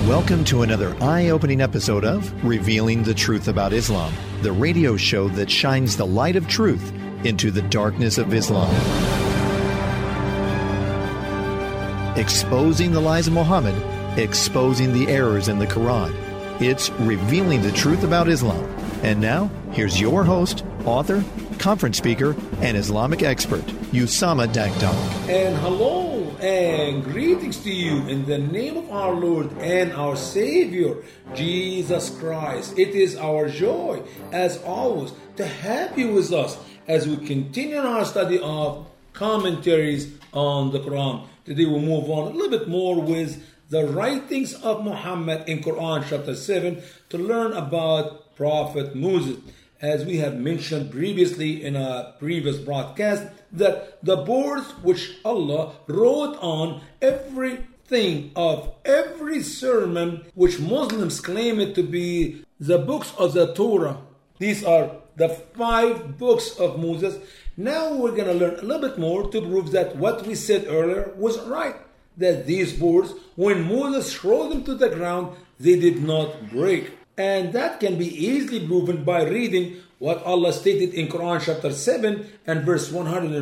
Welcome to another eye-opening episode of Revealing the Truth About Islam, the radio show that shines the light of truth into the darkness of Islam. Exposing the lies of Muhammad, exposing the errors in the Quran. It's Revealing the Truth About Islam. And now, here's your host, author, conference speaker, and Islamic expert, Usama Dagdag. And hello and greetings to you in the name of our Lord and our Savior, Jesus Christ. It is our joy, as always, to have you with us as we continue our study of commentaries on the Quran. Today we'll move on a little bit more with the writings of Muhammad in Quran chapter 7 to learn about Prophet Moses. As we have mentioned previously in a previous broadcast, that the boards which Allah wrote on everything of every sermon which Muslims claim it to be the books of the Torah. These are the 5 books of Moses. Now we're going to learn a little bit more to prove that what we said earlier was right. That these boards, when Moses threw them to the ground, they did not break. And that can be easily proven by reading what Allah stated in Quran chapter 7 and verse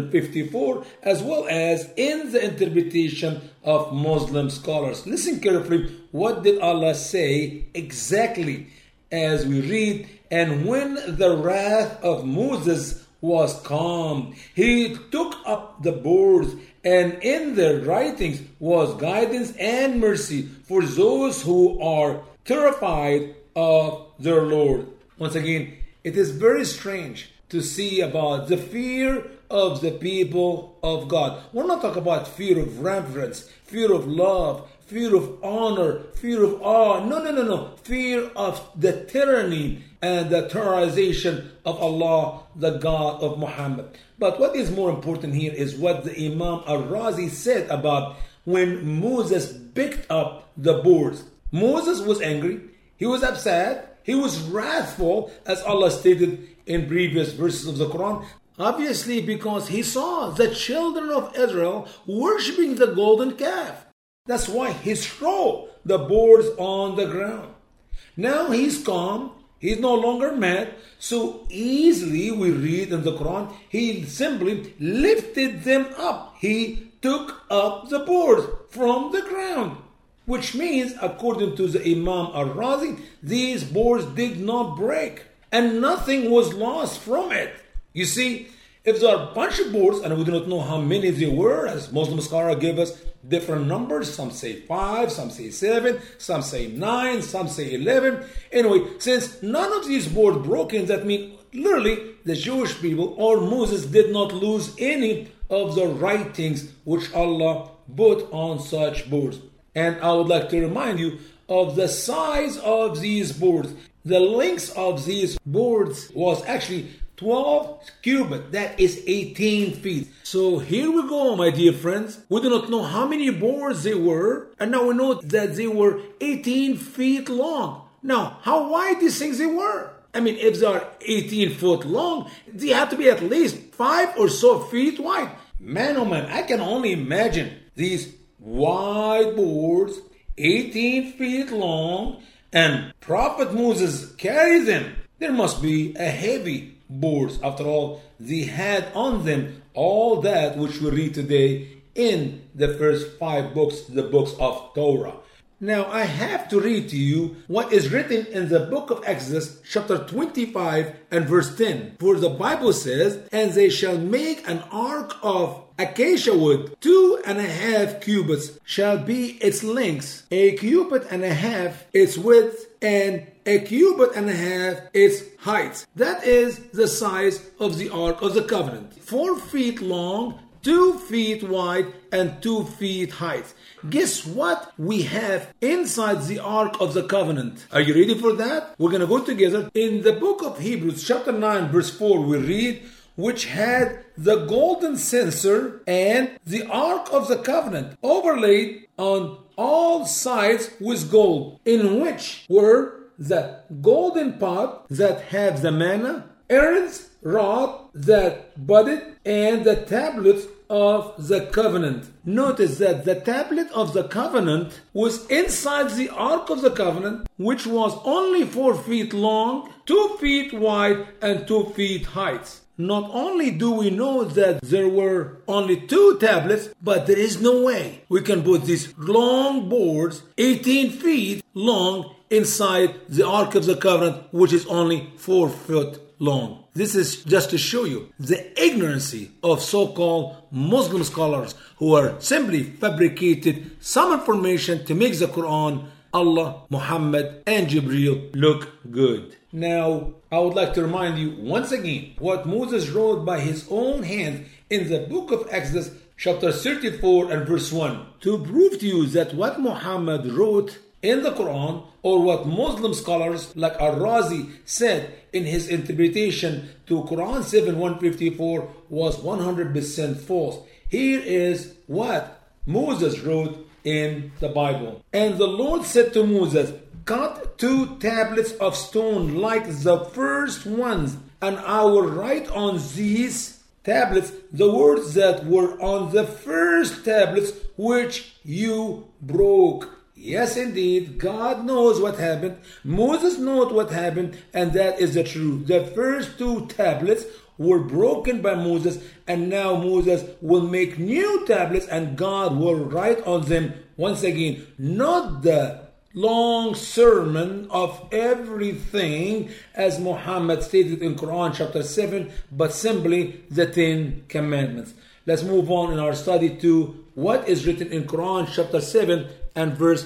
154, as well as in the interpretation of Muslim scholars. Listen carefully, what did Allah say exactly as we read? And when the wrath of Moses was calmed, he took up the boards, and in their writings was guidance and mercy for those who are terrified of their Lord. Once again, it is very strange to see about the fear of the people of God. We're not talking about fear of reverence, fear of love, fear of honor, fear of awe. No. Fear of the tyranny and the terrorization of Allah, the God of Muhammad. But what is more important here is what the Imam Al-Razi said about when Moses picked up the boards. Moses was angry. He was upset. He was wrathful, as Allah stated in previous verses of the Quran. Obviously, because he saw the children of Israel worshipping the golden calf. That's why he threw the boards on the ground. Now he's calm. He's no longer mad. So easily we read in the Quran, he simply lifted them up. He took up the boards from the ground. Which means, according to the Imam Al-Razi, these boards did not break. And nothing was lost from it. You see, if there are a bunch of boards, and we do not know how many there were, as Muslim scholars give us different numbers. Some say 5, some say 7, some say 9, some say 11. Anyway, since none of these boards broken, that means literally the Jewish people or Moses did not lose any of the writings which Allah put on such boards. And I would like to remind you of the size of these boards. The length of these boards was actually 12 cubits. That is 18 feet. So here we go, my dear friends. We do not know how many boards they were. And now we know that they were 18 feet long. Now, how wide these things they were? I mean, if they are 18 foot long, they have to be at least 5 or so feet wide. Man, oh man, I can only imagine these wide boards, 18 feet long, and Prophet Moses carried them. There must be a heavy boards. After all, they had on them all that which we read today in the first 5 books, the books of Torah. Now, I have to read to you what is written in the book of Exodus, chapter 25 and verse 10. For the Bible says, and they shall make an ark of acacia wood, 2.5 cubits shall be its length, 1.5 cubits its width, and 1.5 cubits its height. That is the size of the Ark of the Covenant. 4 feet long, 2 feet wide, and 2 feet height. Guess what we have inside the Ark of the Covenant? Are you ready for that? We're going to go together. In the book of Hebrews, chapter 9, verse 4, we read, which had the golden censer and the Ark of the Covenant overlaid on all sides with gold, in which were the golden pot that had the manna, Aaron's rod that budded, and the tablets of the covenant. Notice that the tablet of the covenant was inside the ark of the covenant, which was only 4 feet long, 2 feet wide, and 2 feet height. Not only do we know that there were only 2 tablets, but there is no way we can put these long boards, 18 feet long, inside the Ark of the Covenant, which is only 4 foot long. This is just to show you the ignorancy of so-called Muslim scholars who are simply fabricated some information to make the Quran, Allah, Muhammad, and Jibreel look good. Now, I would like to remind you once again what Moses wrote by his own hand in the book of Exodus, chapter 34 and verse 1, to prove to you that what Muhammad wrote in the Quran, or what Muslim scholars like Al-Razi said in his interpretation to Quran 7:154, was 100% false. Here is what Moses wrote in the Bible. And the Lord said to Moses, cut 2 tablets of stone like the first ones, and I will write on these tablets the words that were on the first tablets which you broke. Yes, indeed, God knows what happened. Moses knows what happened, and that is the truth. The first 2 tablets were broken by Moses, and now Moses will make new tablets, and God will write on them once again, not the long sermon of everything as Muhammad stated in Quran chapter 7, but simply the 10 commandments. Let's move on in our study to what is written in Quran chapter 7 and verse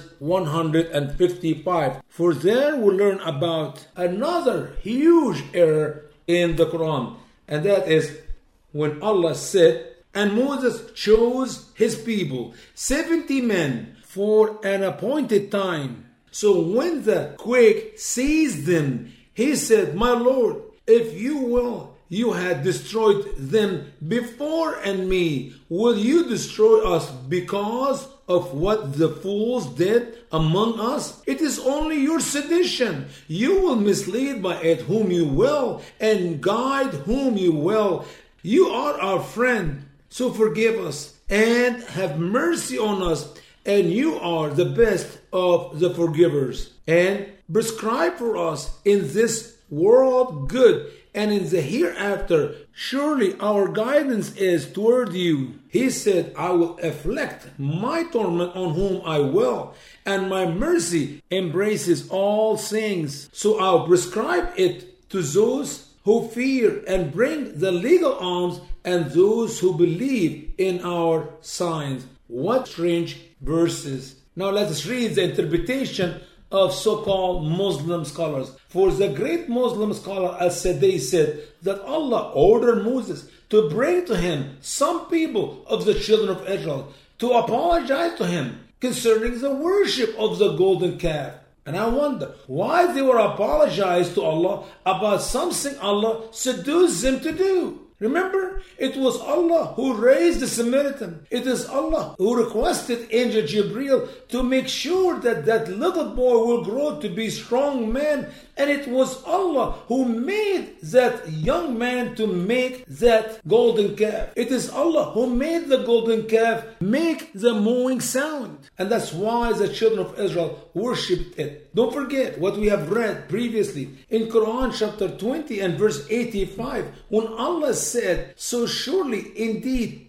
155. For there we learn about another huge error in the Quran, and that is when Allah said, and Moses chose his people 70 men for an appointed time. So when the quake seized them, he said, my Lord, if you will, you had destroyed them before and me. Will you destroy us because of what the fools did among us? It is only your sedition. You will mislead by it whom you will and guide whom you will. You are our friend, so forgive us and have mercy on us, and you are the best of the forgivers. And prescribe for us in this world good, and in the hereafter, surely our guidance is toward you. He said, I will afflict my torment on whom I will, and my mercy embraces all things. So I'll prescribe it to those who fear and bring the legal alms, and those who believe in our signs. What strange verses. Now let us read the interpretation of so-called Muslim scholars. For the great Muslim scholar Al-Sadai said that Allah ordered Moses to bring to him some people of the children of Israel to apologize to him concerning the worship of the golden calf. And I wonder why they were apologized to Allah about something Allah seduced them to do. Remember, it was Allah who raised the Samaritan. It is Allah who requested Angel Jibreel to make sure that that little boy will grow to be a strong man. And it was Allah who made that young man to make that golden calf. It is Allah who made the golden calf make the mooing sound. And that's why the children of Israel worshipped it. Don't forget what we have read previously in Quran chapter 20 and verse 85, when Allah said, so surely indeed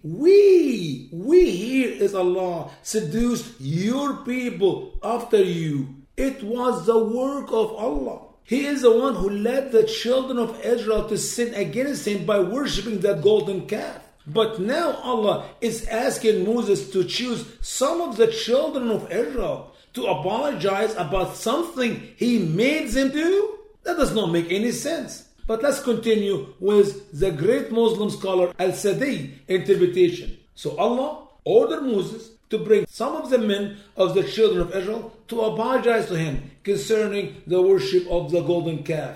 we here is Allah, seduced your people after you. It was the work of Allah. He is the one who led the children of Israel to sin against him by worshipping that golden calf. But now Allah is asking Moses to choose some of the children of Israel to apologize about something he made them do? That does not make any sense. But let's continue with the great Muslim scholar Al-Sadai interpretation. So Allah ordered Moses to bring some of the men of the children of Israel to apologize to him concerning the worship of the golden calf.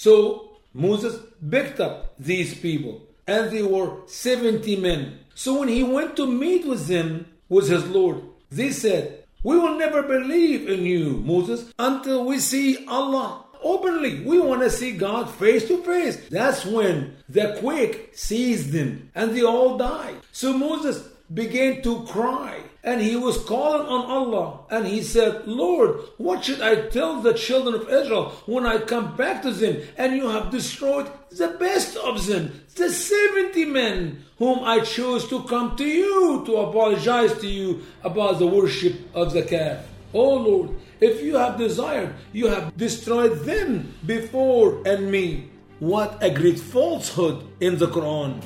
So Moses picked up these people, and they were 70 men. So when he went to meet with them, with his Lord, they said, we will never believe in you, Moses, until we see Allah. openly. We want to see God face to face. That's when the quake seized them and they all died. So Moses began to cry and he was calling on Allah, and he said, Lord, what should I tell the children of Israel when I come back to them and you have destroyed the best of them, the 70 men whom I chose to come to you to apologize to you about the worship of the calf? Oh Lord, if you have desired, you have destroyed them before and me. What a great falsehood in the Quran.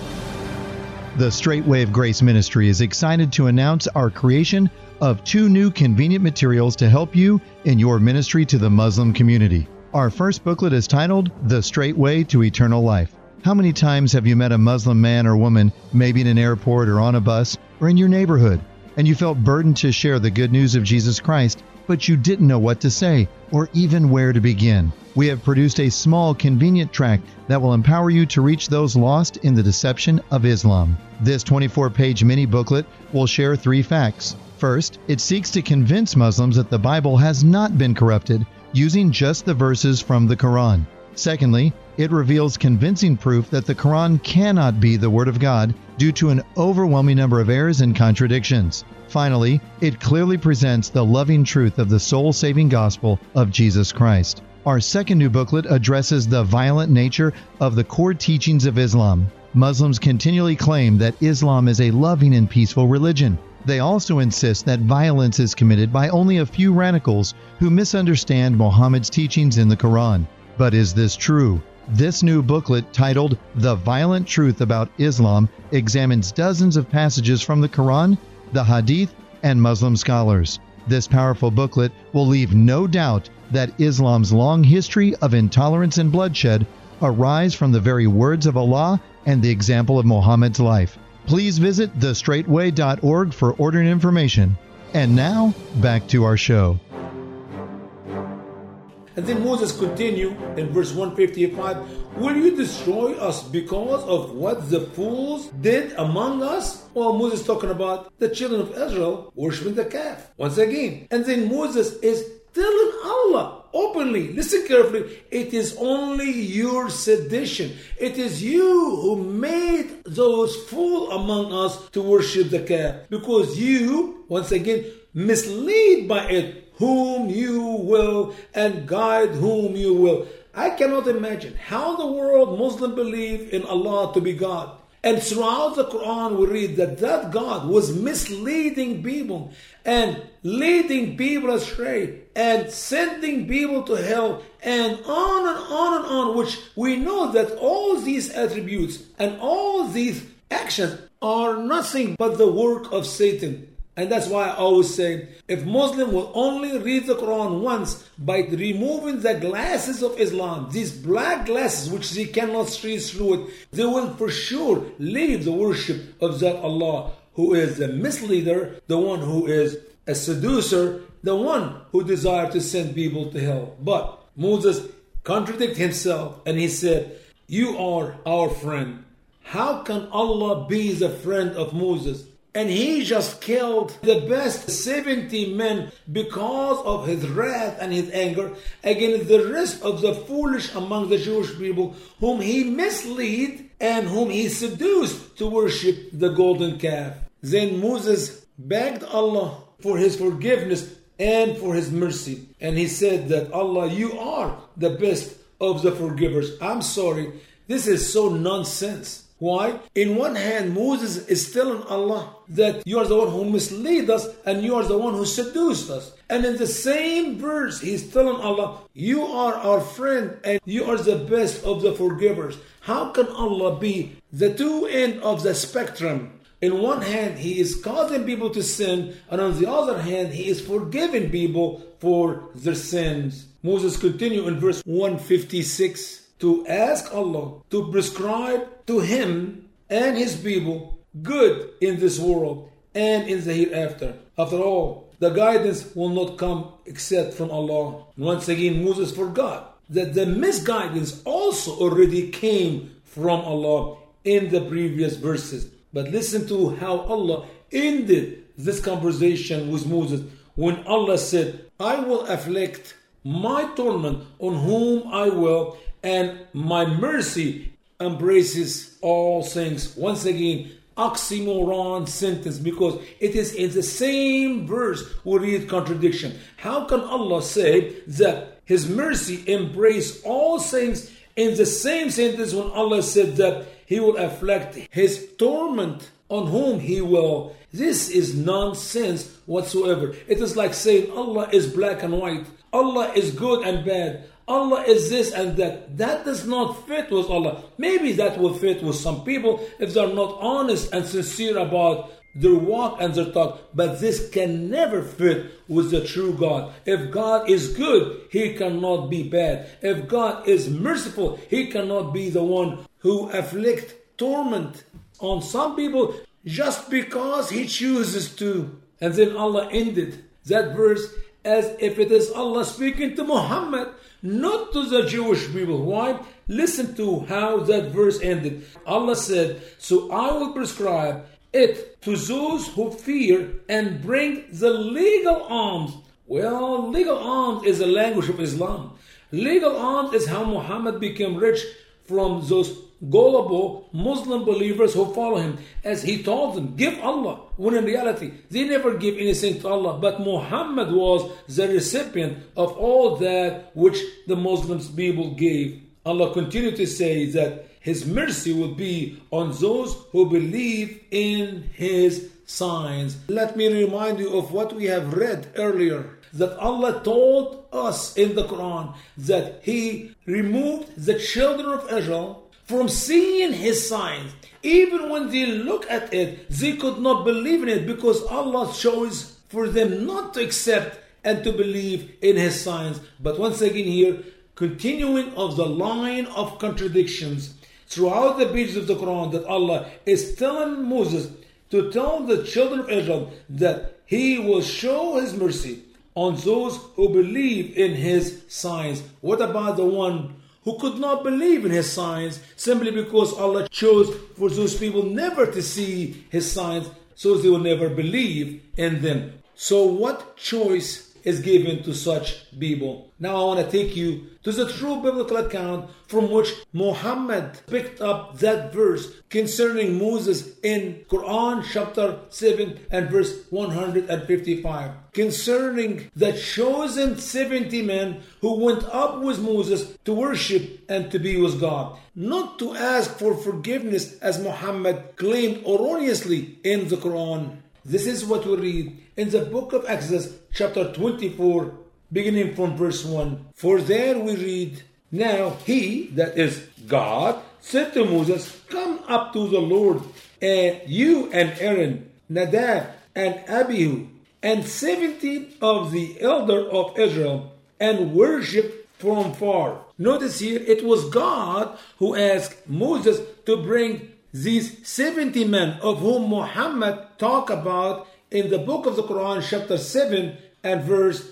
The Straight Way of Grace Ministry is excited to announce our creation of 2 new convenient materials to help you in your ministry to the Muslim community. Our first booklet is titled The Straight Way to Eternal Life. How many times have you met a Muslim man or woman, maybe in an airport or on a bus or in your neighborhood, and you felt burdened to share the good news of Jesus Christ, but you didn't know what to say or even where to begin? We have produced a small, convenient tract that will empower you to reach those lost in the deception of Islam. This 24-page mini booklet will share 3 facts. First, it seeks to convince Muslims that the Bible has not been corrupted using just the verses from the Quran. Secondly, it reveals convincing proof that the Quran cannot be the Word of God due to an overwhelming number of errors and contradictions. Finally, it clearly presents the loving truth of the soul-saving gospel of Jesus Christ. Our second new booklet addresses the violent nature of the core teachings of Islam. Muslims continually claim that Islam is a loving and peaceful religion. They also insist that violence is committed by only a few radicals who misunderstand Muhammad's teachings in the Quran. But is this true? This new booklet, titled The Violent Truth About Islam, examines dozens of passages from the Quran, the Hadith, and Muslim scholars. This powerful booklet will leave no doubt that Islam's long history of intolerance and bloodshed arise from the very words of Allah and the example of Muhammad's life. Please visit thestraightway.org for ordering information. And now, back to our show. And then Moses continued in verse 155, will you destroy us because of what the fools did among us? Well, Moses talking about the children of Israel worshiping the calf once again. And then Moses is telling Allah openly, listen carefully, it is only your sedition. It is you who made those fools among us to worship the calf, because you, once again, mislead by it whom you will and guide whom you will. I cannot imagine how the world Muslim believe in Allah to be God. And throughout the Quran we read that God was misleading people and leading people astray and sending people to hell and on and on and on, which we know that all these attributes and all these actions are nothing but the work of Satan. And that's why I always say, if Muslim will only read the Quran once by removing the glasses of Islam, these black glasses which they cannot see through it, they will for sure leave the worship of that Allah who is the misleader, the one who is a seducer, the one who desires to send people to hell. But Moses contradicted himself and he said, you are our friend. How can Allah be the friend of Moses? And he just killed the best 70 men because of his wrath and his anger against the rest of the foolish among the Jewish people whom he misled and whom he seduced to worship the golden calf. Then Moses begged Allah for his forgiveness and for his mercy. And he said that, Allah, you are the best of the forgivers. I'm sorry, this is so nonsense. Why? In one hand, Moses is telling Allah that you are the one who misled us and you are the one who seduced us. And in the same verse, he's telling Allah, you are our friend and you are the best of the forgivers. How can Allah be the two ends of the spectrum? In one hand, he is causing people to sin, and on the other hand, he is forgiving people for their sins. Moses continued in verse 156. To ask Allah to prescribe to him and his people good in this world and in the hereafter. After all, the guidance will not come except from Allah. Once again, Moses forgot that the misguidance also already came from Allah in the previous verses. But listen to how Allah ended this conversation with Moses when Allah said, I will afflict my torment on whom I will, and my mercy embraces all things. Once again, oxymoron sentence, because it is in the same verse we read contradiction. How can Allah say that His mercy embrace all things in the same sentence when Allah said that He will afflict His torment on whom He will? This is nonsense whatsoever. It is like saying Allah is black and white, Allah is good and bad, Allah is this and that. That does not fit with Allah. Maybe that will fit with some people if they are not honest and sincere about their walk and their talk. But this can never fit with the true God. If God is good, He cannot be bad. If God is merciful, He cannot be the one who afflicts torment on some people just because He chooses to. And then Allah ended that verse as if it is Allah speaking to Muhammad, not to the Jewish people. Why? Listen to how that verse ended. Allah said, so I will prescribe it to those who fear and bring the legal alms. Well, legal alms is the language of Islam. Legal alms is how Muhammad became rich from those gullible Muslim believers who follow him, as he told them, give Allah, when in reality they never give anything to Allah. But Muhammad was the recipient of all that which the Muslims people gave. Allah continued to say that His mercy will be on those who believe in His signs. Let me remind you of what we have read earlier, that Allah told us in the Quran that He removed the children of Israel from seeing His signs. Even when they look at it, they could not believe in it, because Allah chose for them not to accept and to believe in His signs. But once again here, continuing of the line of contradictions throughout the pages of the Quran, that Allah is telling Moses to tell the children of Israel that He will show His mercy on those who believe in His signs. What about the one who could not believe in His signs simply because Allah chose for those people never to see His signs, so they will never believe in them? So what choice is given to such people? Now I want to take you to the true biblical account from which Muhammad picked up that verse concerning Moses in Quran chapter 7 and verse 155. Concerning the chosen 70 men who went up with Moses to worship and to be with God, not to ask for forgiveness as Muhammad claimed erroneously in the Quran. This is what we read in the book of Exodus chapter 24, beginning from verse 1. For there we read, now He, that is God, said to Moses, come up to the Lord, and you and Aaron, Nadab and Abihu, and 70 of the elders of Israel, and worship from far. Notice here, it was God who asked Moses to bring these 70 men of whom Muhammad talked about in the book of the Quran, chapter 7 and verse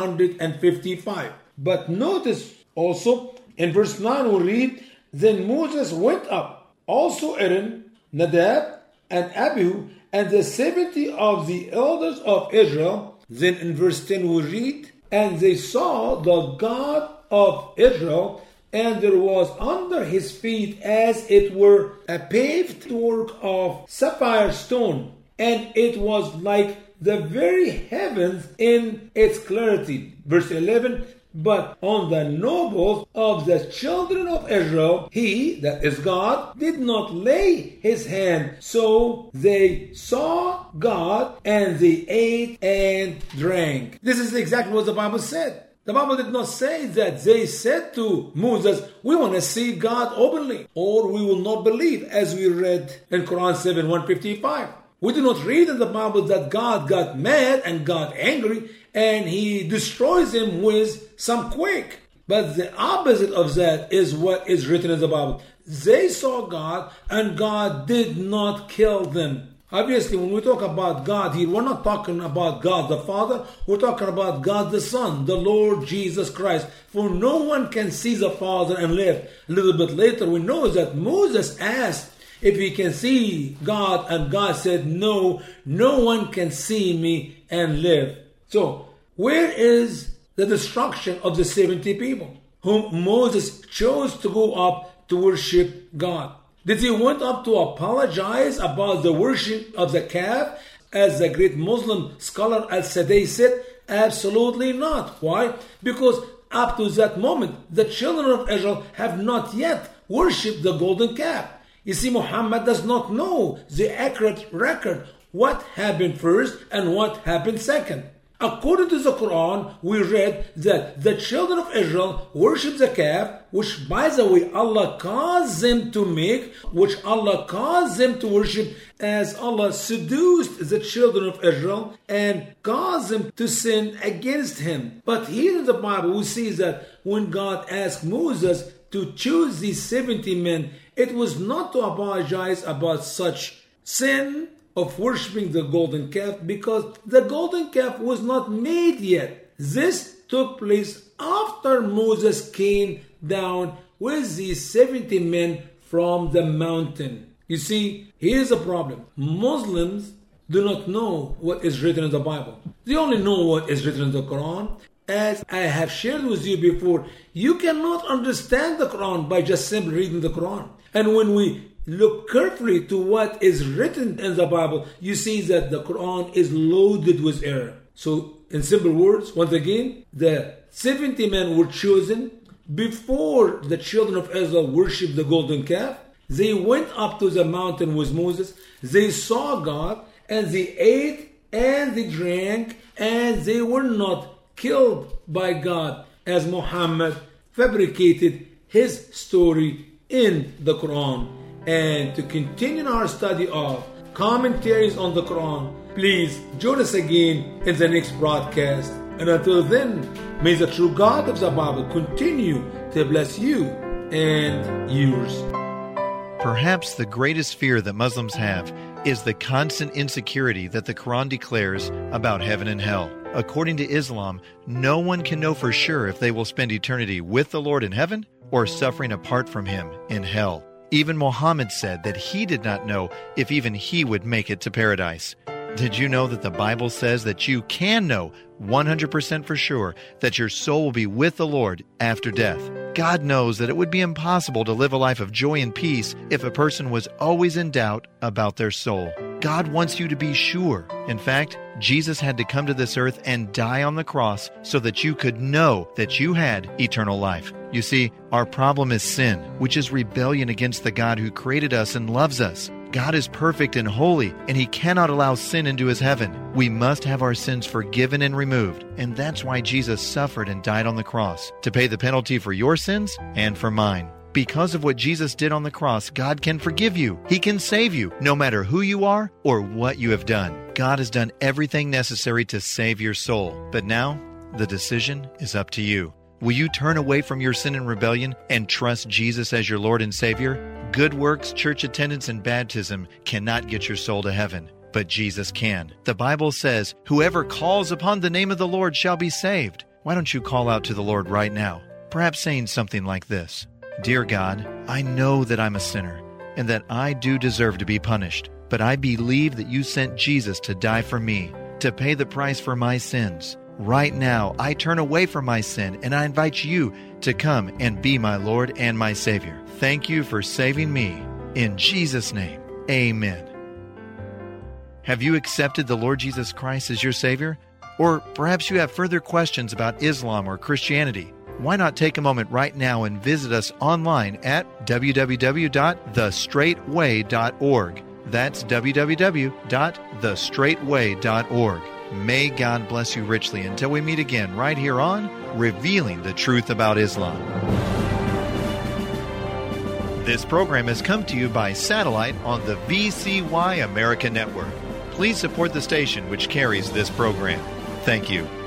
155. But notice also in verse 9 we read, then Moses went up, also Aaron, Nadab, and Abihu, and the 70 of the elders of Israel. Then in verse 10 we read, and they saw the God of Israel, and there was under His feet as it were a paved work of sapphire stone, and it was like the very heavens in its clarity. Verse 11, but on the nobles of the children of Israel, He, that is God, did not lay His hand. So they saw God, and they ate and drank. This is exactly what the Bible said. The Bible did not say that they said to Moses, we want to see God openly, or we will not believe, as we read in Quran 7, 155. We do not read in the Bible that God got mad and got angry and He destroys them with some quake. But the opposite of that is what is written in the Bible. They saw God and God did not kill them. Obviously, when we talk about God here, we're not talking about God the Father. We're talking about God the Son, the Lord Jesus Christ. For no one can see the Father and live. A little bit later, we know that Moses asked if he can see God, and God said, no one can see me and live. So, where is the destruction of the 70 people whom Moses chose to go up to worship God. Did he went up to apologize about the worship of the calf, as the great Muslim scholar Al-Sadeh said? Absolutely not. Why? Because up to that moment, the children of Israel have not yet worshipped the golden calf. You see, Muhammad does not know the accurate record, what happened first and what happened second. According to the Quran, we read that the children of Israel worship the calf, which by the way Allah caused them to make, which Allah caused them to worship, as Allah seduced the children of Israel and caused them to sin against Him. But here in the Bible we see that when God asked Moses to choose these 70 men, it was not to apologize about such sin of worshipping the golden calf, because the golden calf was not made yet. This took place after Moses came down with these 70 men from the mountain. You see, here's the problem. Muslims do not know what is written in the Bible. They only know what is written in the Quran. As I have shared with you before, you cannot understand the Quran by just simply reading the Quran. And when we look carefully to what is written in the Bible, you see that the Quran is loaded with error. So, in simple words, once again, the 70 men were chosen before the children of Israel worshipped the golden calf. They went up to the mountain with Moses. They saw God, and they ate and they drank, and they were not killed by God, as Muhammad fabricated his story in the Quran. And to continue our study of commentaries on the Quran, please join us again in the next broadcast. And until then, may the true God of the Bible continue to bless you and yours. Perhaps the greatest fear that Muslims have is the constant insecurity that the Quran declares about heaven and hell. According to Islam, no one can know for sure if they will spend eternity with the Lord in heaven or suffering apart from Him in hell. Even Muhammad said that he did not know if even he would make it to paradise. Did you know that the Bible says that you can know 100% for sure that your soul will be with the Lord after death? God knows that it would be impossible to live a life of joy and peace if a person was always in doubt about their soul. God wants you to be sure. In fact, Jesus had to come to this earth and die on the cross so that you could know that you had eternal life. You see, our problem is sin, which is rebellion against the God who created us and loves us. God is perfect and holy, and He cannot allow sin into His heaven. We must have our sins forgiven and removed, and that's why Jesus suffered and died on the cross, to pay the penalty for your sins and for mine. Because of what Jesus did on the cross, God can forgive you. He can save you, no matter who you are or what you have done. God has done everything necessary to save your soul. But now, the decision is up to you. Will you turn away from your sin and rebellion and trust Jesus as your Lord and Savior? Good works, church attendance, and baptism cannot get your soul to heaven, but Jesus can. The Bible says, "Whoever calls upon the name of the Lord shall be saved." Why don't you call out to the Lord right now? Perhaps saying something like this: Dear God, I know that I'm a sinner and that I do deserve to be punished, but I believe that you sent Jesus to die for me, to pay the price for my sins. Right now, I turn away from my sin and I invite you to come and be my Lord and my Savior. Thank you for saving me. In Jesus' name, amen. Have you accepted the Lord Jesus Christ as your Savior? Or perhaps you have further questions about Islam or Christianity. Why not take a moment right now and visit us online at www.thestraightway.org. That's www.thestraightway.org. May God bless you richly until we meet again right here on Revealing the Truth About Islam. This program has come to you by satellite on the VCY America Network. Please support the station which carries this program. Thank you.